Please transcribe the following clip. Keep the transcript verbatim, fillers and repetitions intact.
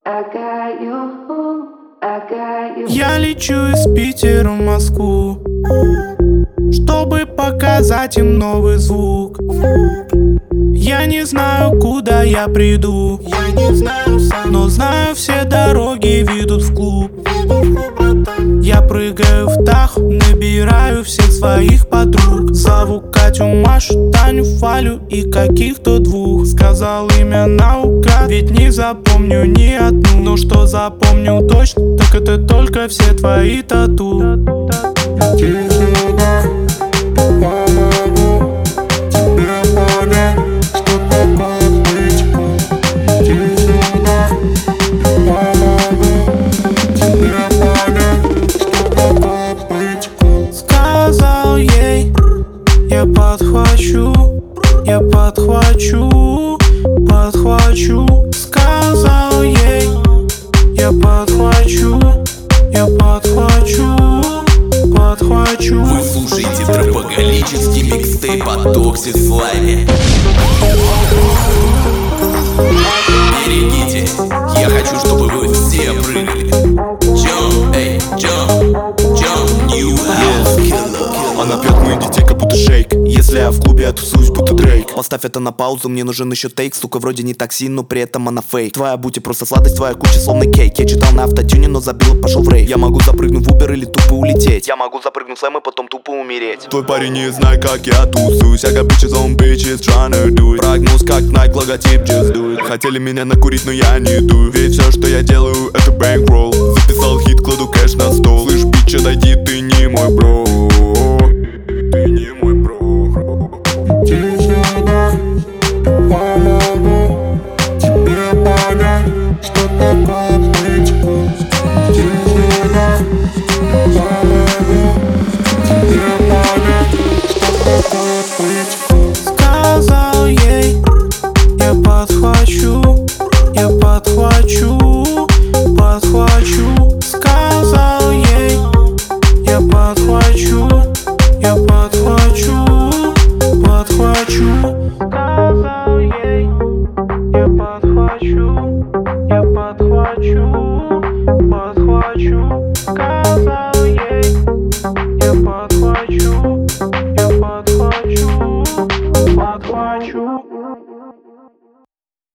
I got you, I got you. Я лечу из Питера в Москву, чтобы показать им новый звук. Я не знаю, куда я приду, я не знаю сам, но знаю, все дороги ведут в клуб. Я прыгаю в Таху, набираю всех своих подруг. Зову Катю, Машу, Таню, Валю и каких-то двух. Сказал имя наугад, ведь не запомню ни одну. Но что запомнил точно, так это только все твои тату. Сказал ей, я подхвачу, я подхвачу, подхвачу. Сказал ей, я подхвачу, я подхвачу, подхвачу. Вы слушаете тропоголический микстейп от Toxic Slime. Берегитесь, я хочу, чтобы вы все прыгали. Jump, эй, jump, jump, new house killer. Она пьет моих детей, как будто шейк. Если я в клубе, я тусуюсь, будто Дрейк. Поставь это на паузу, мне нужен еще тейк. Сука, вроде не такси, но при этом она фейк. Твоя бути просто сладость, твоя куча словно кейк. Я читал на автотюне, но забил и пошел в рейв. Я могу запрыгнуть в Uber или тупо улететь. Я могу запрыгнуть в слэм и потом тупо умереть. Твой парень не знает, как я тусуюсь. I got bitches on bitches tryna do it. Прогнуз как Nike, логотип, just do it. Хотели меня накурить, но я не дую. Ведь все, что я делаю, это bankroll. Записал хит, кладу кэш на стол. Слышь, бичь, отойди, ты не мой бро. Ты не мой бро. Помогу тебе понять, что такое.